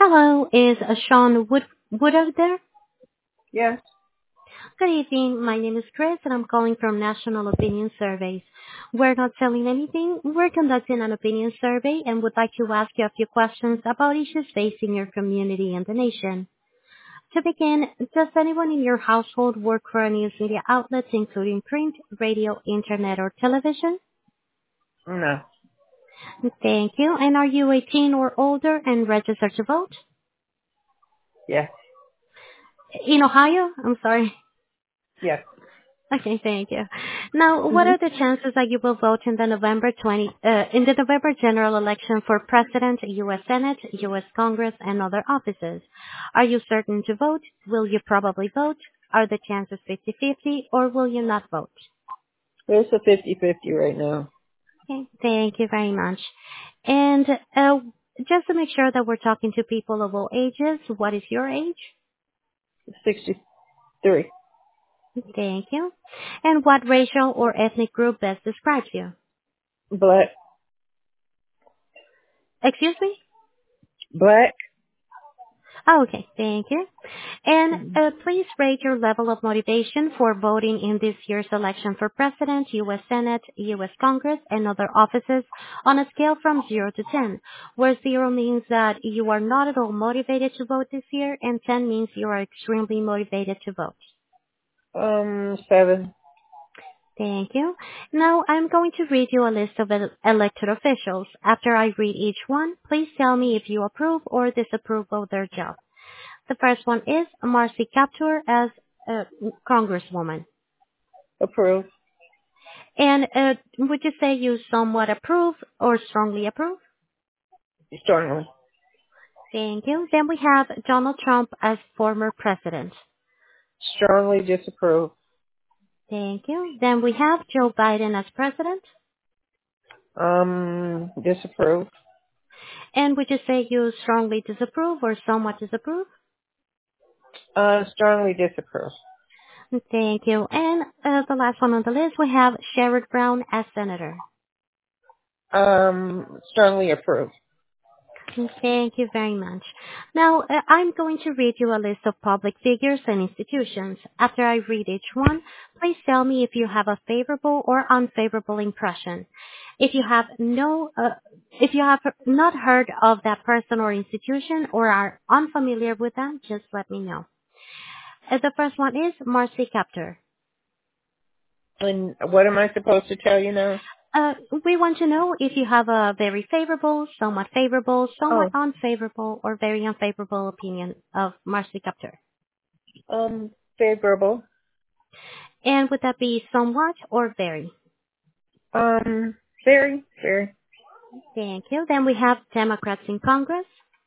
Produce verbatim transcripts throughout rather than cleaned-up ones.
Hello, is uh, Sean Wood Wood out there? Yes. Good evening. My name is Chris, and I'm calling from National Opinion Surveys. We're not selling anything. We're conducting an opinion survey and would like to ask you a few questions about issues facing your community and the nation. To begin, does anyone in your household work for a news media outlet, including print, radio, internet, or television? No. Thank you. And are you eighteen or older and registered to vote? Yes. In Ohio? I'm sorry. Yes. Okay, thank you. Now, what hmm are the chances that you will vote in the November twentieth, uh, in the November general election for President, U S Senate, U S Congress, and other offices? Are you certain to vote? Will you probably vote? Are the chances fifty-fifty, or will you not vote? There's a fifty-fifty right now. Okay, thank you very much. And uh, just to make sure that we're talking to people of all ages, what is your age? sixty-three. Thank you. And what racial or ethnic group best describes you? Black. Excuse me? Black. Oh, okay. Thank you. And Mhm. uh, please rate your level of motivation for voting in this year's election for President, U S Senate, U S Congress, and other offices on a scale from zero to ten, where zero means that you are not at all motivated to vote this year, and ten means you are extremely motivated to vote. Um, seven. Thank you. Now I'm going to read you a list of el- elected officials. After I read each one, please tell me if you approve or disapprove of their job. The first one is Marcy Kaptur as a congresswoman. Approved. And uh, would you say you somewhat approve or strongly approve? Strongly. Thank you. Then we have Donald Trump as former president. Strongly disapprove. Thank you. Then we have Joe Biden as president. Um, disapprove. And would you say you strongly disapprove or somewhat disapprove? Uh, strongly disapprove. Thank you. And uh, the last one on the list, we have Sherrod Brown as senator. Um, strongly approve. Thank you very much. Now, uh, I'm going to read you a list of public figures and institutions. After I read each one, please tell me if you have a favorable or unfavorable impression. If you have no, uh, if you have not heard of that person or institution or are unfamiliar with them, just let me know. Uh, the first one is Marcy Kaptur. And what am I supposed to tell you now? Uh, we want to know if you have a very favorable, somewhat favorable, somewhat Oh, unfavorable, or very unfavorable opinion of Marcy Kaptur. um, favorable. And would that be somewhat or very? Um, very, very. Thank you. Then we have Democrats in Congress.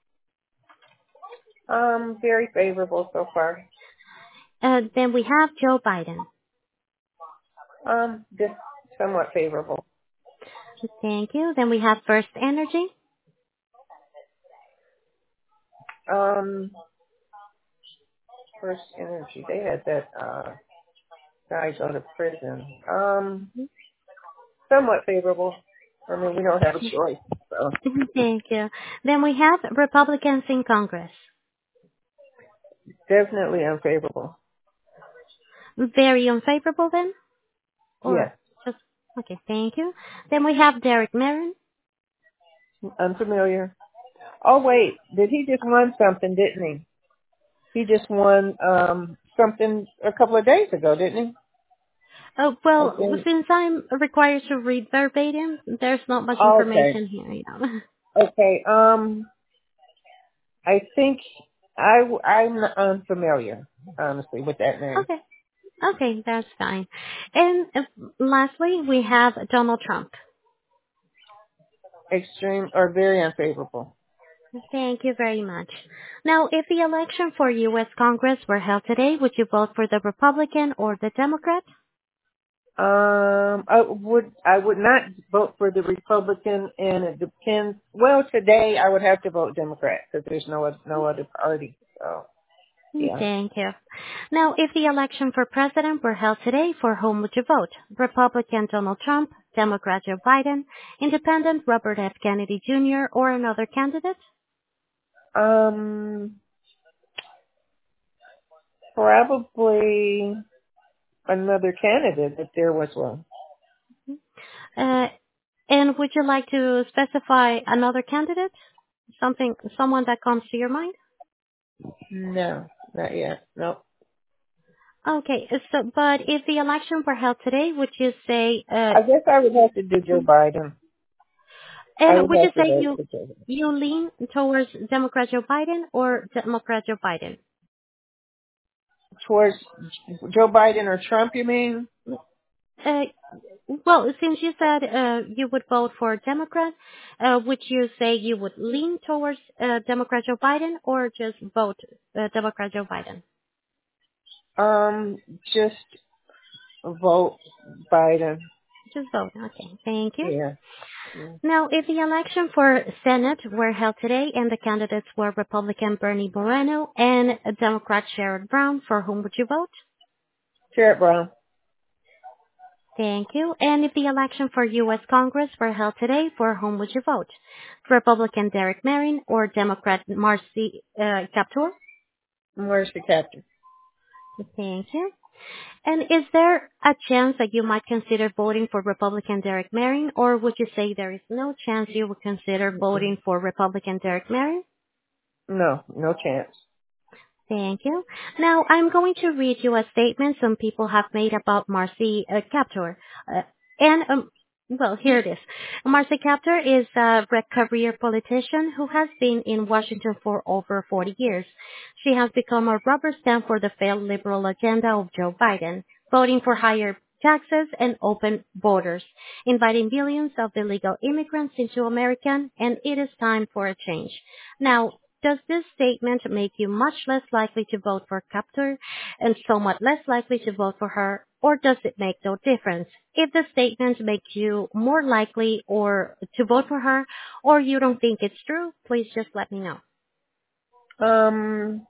Um, very favorable so far. Uh, then we have Joe Biden. Um, just somewhat favorable. Thank you. Then we have First Energy. Um, First Energy. They had that uh guy go to prison. Um, somewhat favorable. I mean, we don't have a choice, so Thank you. Then we have Republicans in Congress. definitely unfavorable. Very unfavorable then? Or Yes, just, okay, thank you. Then we have Derek Merrin. unfamiliar. Oh wait, did he just won something? Didn't he? He just won um something a couple of days ago, didn't he? Oh, I well, think. since I'm required to read verbatim, there's not much Okay, information here, you know. okay. Um, I think I I'm unfamiliar, honestly, with that name. Okay. Okay, that's fine. And uh, lastly, we have Donald Trump. Extreme or very unfavorable. Thank you very much. Now, if the election for U S Congress were held today, would you vote for the Republican or the Democrat? Um, I would I would not vote for the Republican, and it depends. Well, today I would have to vote Democrat because there's no oth- no other party. So yeah, Thank you. Now, if the election for president were held today, for whom would you vote? Republican Donald Trump, Democrat Joe Biden, Independent Robert F. Kennedy Junior, or another candidate? Um, probably another candidate if there was one. Uh, and would you like to specify another candidate? Something, someone that comes to your mind? No, not yet. No. Okay, so, but if the election were held today, would you say, uh, I guess I would have to do Joe Biden. I and would would you have to say vote you, for Joe Biden. you lean towards Democrat Joe Biden or Democrat Joe Biden? Towards Joe Biden or Trump, you mean? Uh, well, since you said uh, you would vote for Democrat, uh, would you say you would lean towards uh, Democrat Joe Biden or just vote uh, Democrat Joe Biden? Um, just vote Biden. Just vote. Okay, thank you. Yeah. Mm. Now, if the election for Senate were held today and the candidates were Republican Bernie Moreno and Democrat Sherrod Brown, for whom would you vote? Sherrod Brown. Thank you. And if the election for U S Congress were held today, for whom would you vote? Republican Derek Merrin or Democrat Marcy uh, Kaptur? Where's the captain? Thank you. And is there a chance that you might consider voting for Republican Derek Merrin, or would you say there is no chance you would consider voting for Republican Derek Merrin? No, no chance. Thank you. Now, I'm going to read you a statement some people have made about Marcy uh, Kaptur. Uh, and, um, well, here it is. Marcy Kaptur is a re- career politician who has been in Washington for over forty years. She has become a rubber stamp for the failed liberal agenda of Joe Biden, voting for higher taxes and open borders, inviting billions of illegal immigrants into America, and it is time for a change. Now, does this statement make you much less likely to vote for Kaptur and somewhat less likely to vote for her, or does it make no difference? If the statement makes you more likely or to vote for her, or you don't think it's true, please just let me know. Um,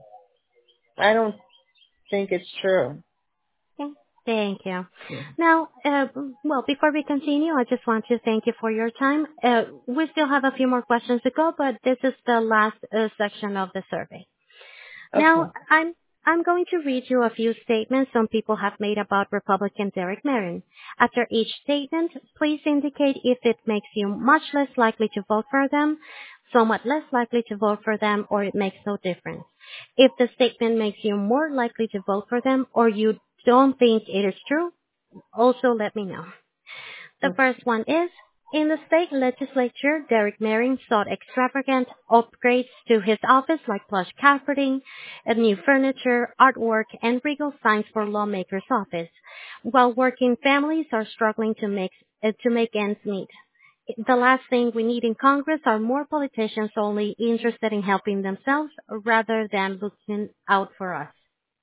I don't think it's true. Okay. Thank you. Yeah. Now, uh, well, before we continue, I just want to thank you for your time. Uh, we still have a few more questions to go, but this is the last uh, section of the survey. Okay. Now, I'm I'm going to read you a few statements some people have made about Republican Derek Merrin. After each statement, please indicate if it makes you much less likely to vote for them, somewhat less likely to vote for them, or it makes no difference. If the statement makes you more likely to vote for them, or you don't think it is true, also let me know. The first one is, in the state legislature, Derek Merrin sought extravagant upgrades to his office like plush carpeting, a new furniture, artwork, and regal signs for lawmakers' office, while working families are struggling to make, uh, to make ends meet. The last thing we need in Congress are more politicians only interested in helping themselves rather than looking out for us.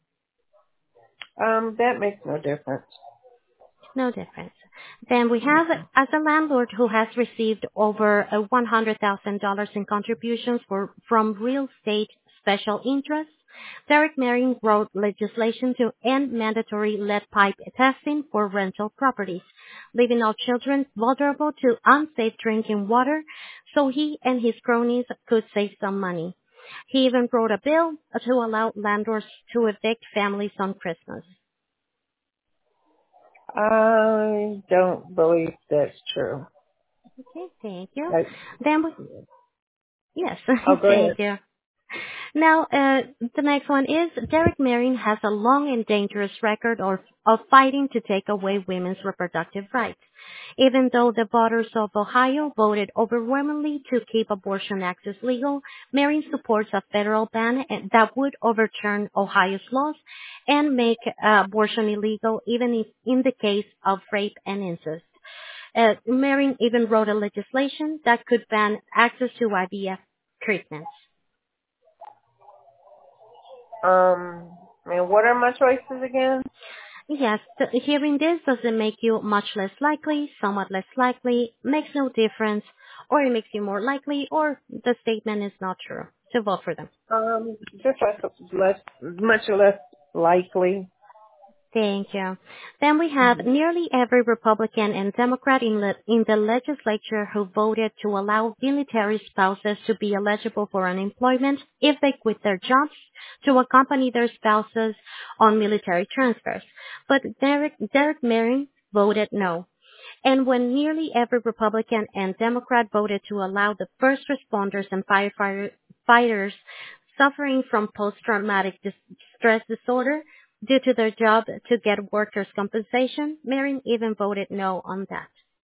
Um, that makes no difference. No difference. Then we have, as a landlord who has received over uh, one hundred thousand dollars in contributions for, from real estate special interests, Derek Merrin wrote legislation to end mandatory lead pipe testing for rental properties, leaving all children vulnerable to unsafe drinking water, so he and his cronies could save some money. He even wrote a bill to allow landlords to evict families on Christmas. I don't believe that's true. Okay, thank you. I, Then we, yes, oh, go ahead. thank you. Now, uh, the next one is Derek Merrin has a long and dangerous record of, of fighting to take away women's reproductive rights. Even though the voters of Ohio voted overwhelmingly to keep abortion access legal, Merrin supports a federal ban that would overturn Ohio's laws and make uh, abortion illegal even if in the case of rape and incest. Uh, Merrin even wrote a legislation that could ban access to I V F treatments. Um, I mean, what are my choices again? Yes, th- hearing this doesn't make you much less likely, somewhat less likely, makes no difference, or it makes you more likely, or the statement is not true. To vote for them. Um, just less, less, much less likely. Thank you. Then we have Mm-hmm. nearly every Republican and Democrat in, le- in the legislature who voted to allow military spouses to be eligible for unemployment if they quit their jobs to accompany their spouses on military transfers. But Derek, Derek Merrin voted no. And when nearly every Republican and Democrat voted to allow the first responders and firefighters suffering from post-traumatic dis- stress disorder due to their job to get workers' compensation, Marin even voted no on that.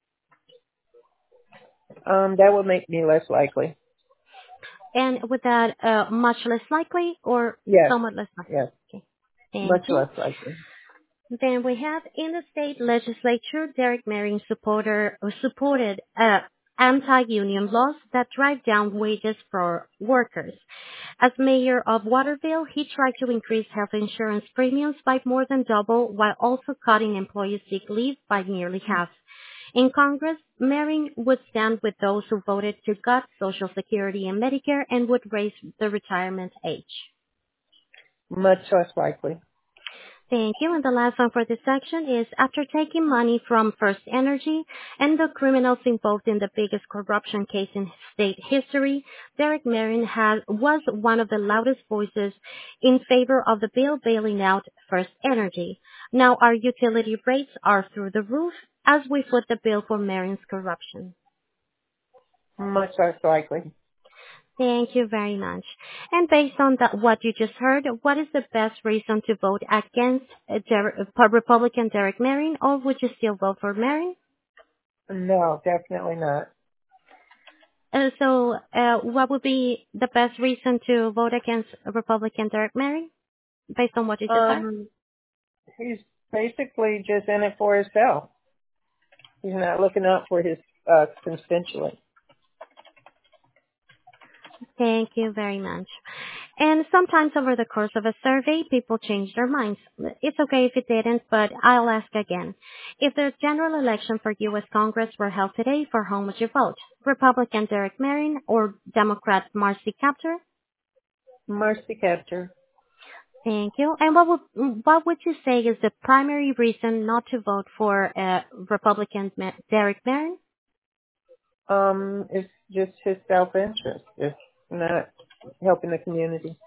Um, that would make me less likely. And with that, uh, much less likely or Yes, somewhat less likely? yes, Okay. Thank much you. less likely. Then we have in the state legislature, Derek Merrin supporter, supported uh, anti-union laws that drive down wages for workers. As mayor of Waterville, he tried to increase health insurance premiums by more than double while also cutting employee sick leave by nearly half. In Congress, Merrin would stand with those who voted to cut Social Security and Medicare and would raise the retirement age. Much less likely. Thank you. And the last one for this section is, after taking money from First Energy and the criminals involved in the biggest corruption case in state history, Derek Merrin has, was one of the loudest voices in favor of the bill bailing out First Energy. Now our utility rates are through the roof as we foot the bill for Merrin's corruption. Much less likely. Thank you very much. And based on that, what you just heard, what is the best reason to vote against uh, Der- uh, Republican Derek Merrin, or would you still vote for Merrin? No, definitely not. Uh, so, uh, what would be the best reason to vote against Republican Derek Merrin, based on what you just heard? Um, he's basically just in it for himself. He's not looking out for his uh, constituents. Thank you very much. And sometimes over the course of a survey, people change their minds. It's okay if it didn't, but I'll ask again. If the general election for U S Congress were held today, for whom would you vote? Republican Derek Merrin or Democrat Marcy Kaptur? Marcy Kaptur. Thank you. And what would, what would you say is the primary reason not to vote for uh, Republican Ma- Derek Merrin? Um, it's just his self-interest. It's not helping the community.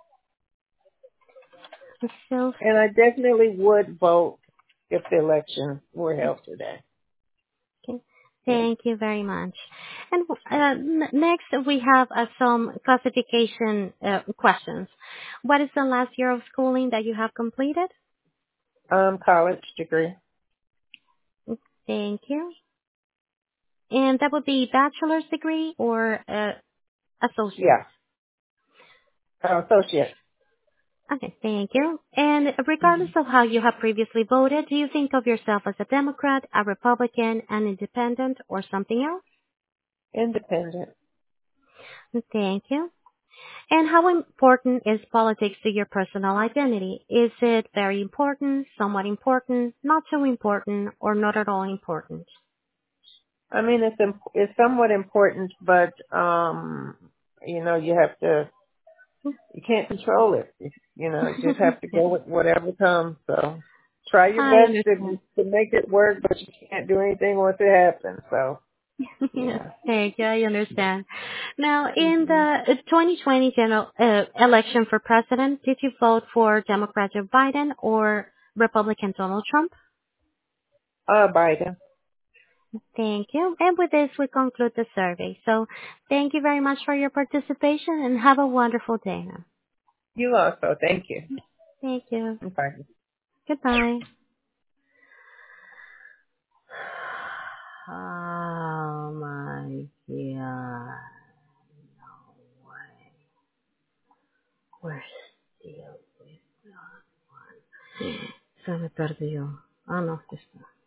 So, And I definitely would vote if the election were held today. okay. Yes. Thank you very much. And uh, n- next, we have uh, some classification uh, questions. What is the last year of schooling that you have completed? Um, college degree. Thank you. And that would be bachelor's degree or uh, associate? Yeah. Uh, associate. Okay, thank you. And regardless Mhm. of how you have previously voted, do you think of yourself as a Democrat, a Republican, an independent, or something else? Independent. Thank you. And how important is politics to your personal identity? Is it very important, somewhat important, not so important, or not at all important? I mean, it's imp- it's somewhat important, but um, you know, you have to. You can't control it. You know, you just have to go with whatever comes. So try your I best to understand. to make it work, but you can't do anything once it happens. So yeah. Thank you. I understand. Now, in hmm the twenty twenty general uh, election for president, did you vote for Democrat Joe Biden or Republican Donald Trump? Uh, Biden. Thank you. And with this, we conclude the survey. So thank you very much for your participation and have a wonderful day now. You also. Thank you. Thank you. Bye. Goodbye. Oh my God. We're still with that one. Se me perdió. Ah, no, aquí está.